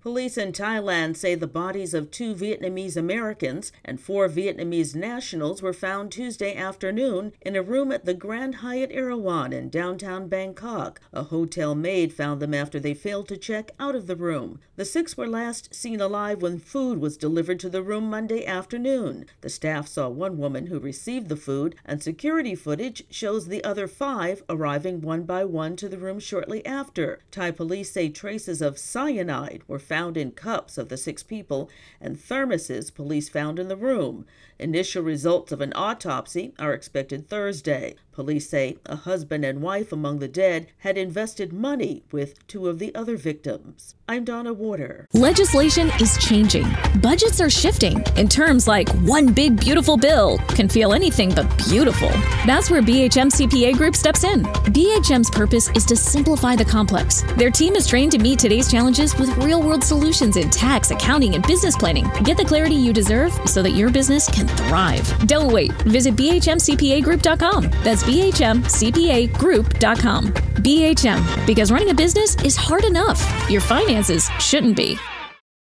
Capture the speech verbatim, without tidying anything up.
Police in Thailand say the bodies of two Vietnamese Americans and four Vietnamese nationals were found Tuesday afternoon in a room at the Grand Hyatt Erawan in downtown Bangkok. A hotel maid found them after they failed to check out of the room. The six were last seen alive when food was delivered to the room Monday afternoon. The staff saw one woman who received the food, and security footage shows the other five arriving one by one to the room shortly after. Thai police say traces of cyanide were found found in cups of the six people and thermoses police found in the room. Initial results of an autopsy are expected Thursday. Police say a husband and wife among the dead had invested money with two of the other victims. I'm Donna Warder. Legislation is changing. Budgets are shifting, and terms like one big beautiful bill can feel anything but beautiful. That's where B H M C P A Group steps in. B H M's purpose is to simplify the complex. Their team is trained to meet today's challenges with real-world solutions in tax, accounting, and business planning. Get the clarity you deserve so that your business can thrive. Don't wait. Visit B H M C P A group dot com. That's B H M C P A group dot com. B H M, because running a business is hard enough. Your finances shouldn't be.